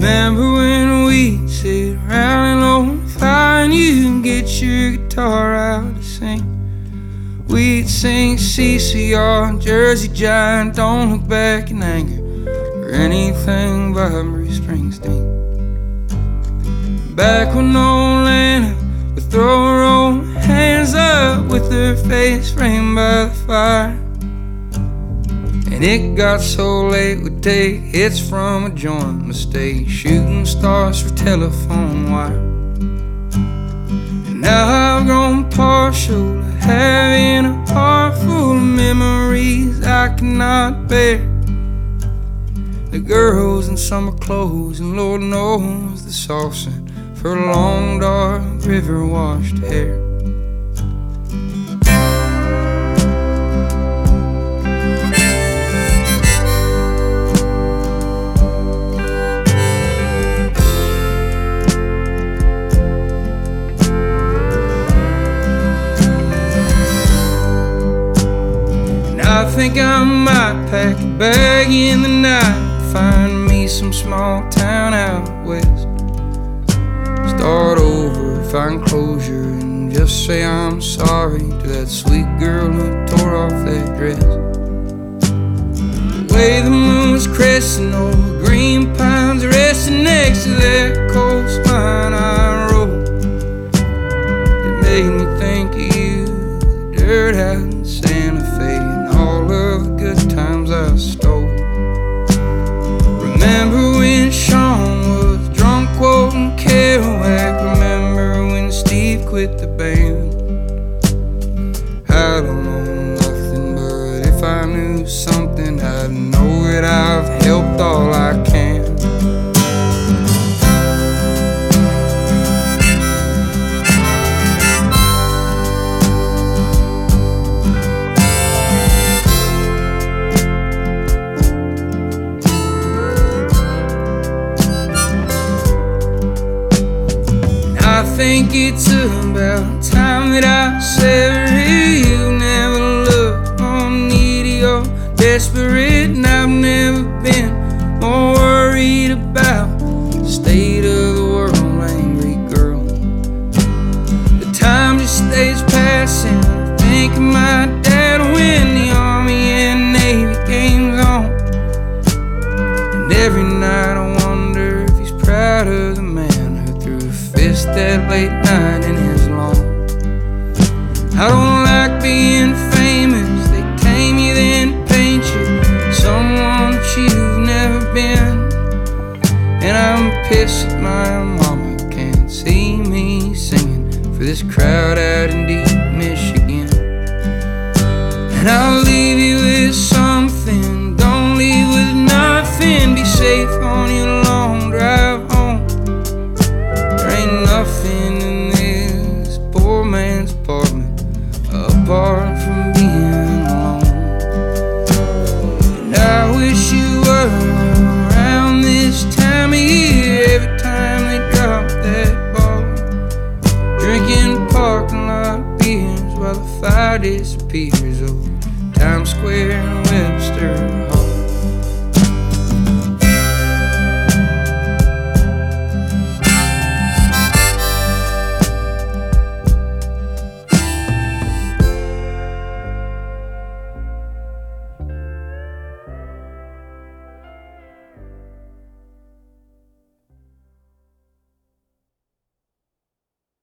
Remember when we'd sit around on the fire and you'd get your guitar out to sing? We'd sing CCR, Jersey Giant, Don't Look Back in Anger, or anything by Bruce Springsteen. Back when old Lana would throw her own hands up with her face framed by the fire, and it got so late we'd take hits from a joint mistake, shooting stars for telephone wire. And now I've grown partial to having a heart full of memories I cannot bear. The girls in summer clothes and Lord knows the soft scent for long dark river washed hair. I think I might pack a bag in the night, find me some small town out west, start over, find closure, and just say I'm sorry to that sweet girl who tore off that dress. The way the moon's crescent over green pines, resting next to that coastline I rode, it made me think of you, the dirt out in Santa Fe, all of the good times I stole. Remember when Sean was drunk quoting Kerouac? Remember when Steve quit the band? I don't know nothing, but if I knew something, I'd know that I've helped all I can. I think it's about time that I sever you. Never looked more needy or desperate, and I've never been more worried about the state of the world, angry girl. The time just stays passing. I think of my dad when the Army and Navy game's on, and every night I wonder if he's proud of the man that late night in his lawn. I don't like being famous. They tame you then paint you someone that you've never been. And I'm pissed that my mama can't see me singing for this crowd out